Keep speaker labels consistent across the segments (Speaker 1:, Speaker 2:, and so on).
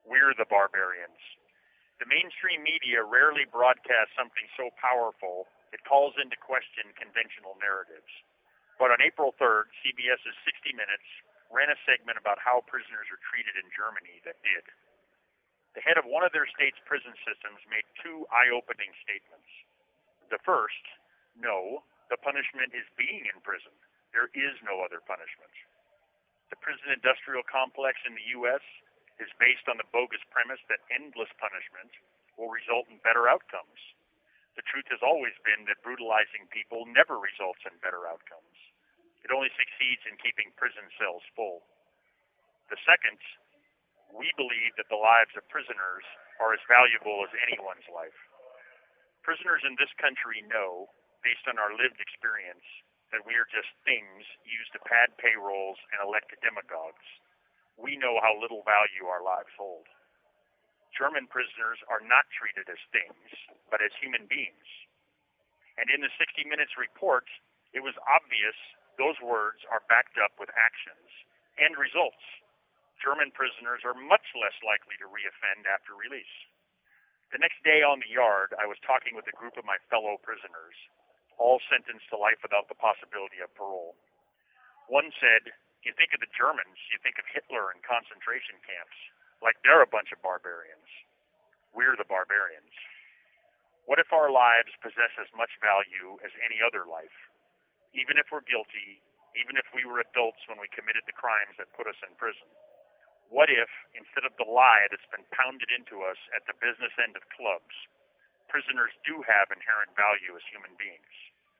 Speaker 1: We're the barbarians. The mainstream media rarely broadcasts something so powerful it calls into question conventional narratives. But on April 3rd, CBS's 60 Minutes ran a segment about how prisoners are treated in Germany that did. The head of one of their state's prison systems made two eye-opening statements. The first, no, the punishment is being in prison. There is no other punishment. The prison industrial complex in the U.S. is based on the bogus premise that endless punishment will result in better outcomes. The truth has always been that brutalizing people never results in better outcomes. It only succeeds in keeping prison cells full. The second, we believe that the lives of prisoners are as valuable as anyone's life. Prisoners in this country know, based on our lived experience, that we are just things used to pad payrolls and elect demagogues. We know how little value our lives hold. German prisoners are not treated as things, but as human beings. And in the 60 Minutes report, it was obvious those words are backed up with actions and results. German prisoners are much less likely to reoffend after release. The next day on the yard, I was talking with a group of my fellow prisoners, all sentenced to life without the possibility of parole. One said, "You think of the Germans, you think of Hitler and concentration camps, like they're a bunch of barbarians. We're the barbarians. What if our lives possess as much value as any other life? Even if we're guilty, even if we were adults when we committed the crimes that put us in prison? What if, instead of the lie that's been pounded into us at the business end of clubs, prisoners do have inherent value as human beings?"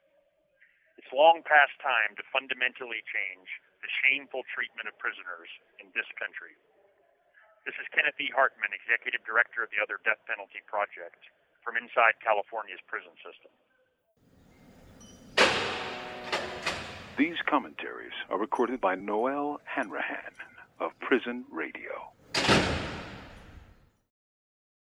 Speaker 1: It's long past time to fundamentally change the shameful treatment of prisoners in this country. This is Kenneth E. Hartman, Executive Director of the Other Death Penalty Project, from inside California's prison system.
Speaker 2: These commentaries are recorded by Noel Hanrahan of Prison Radio.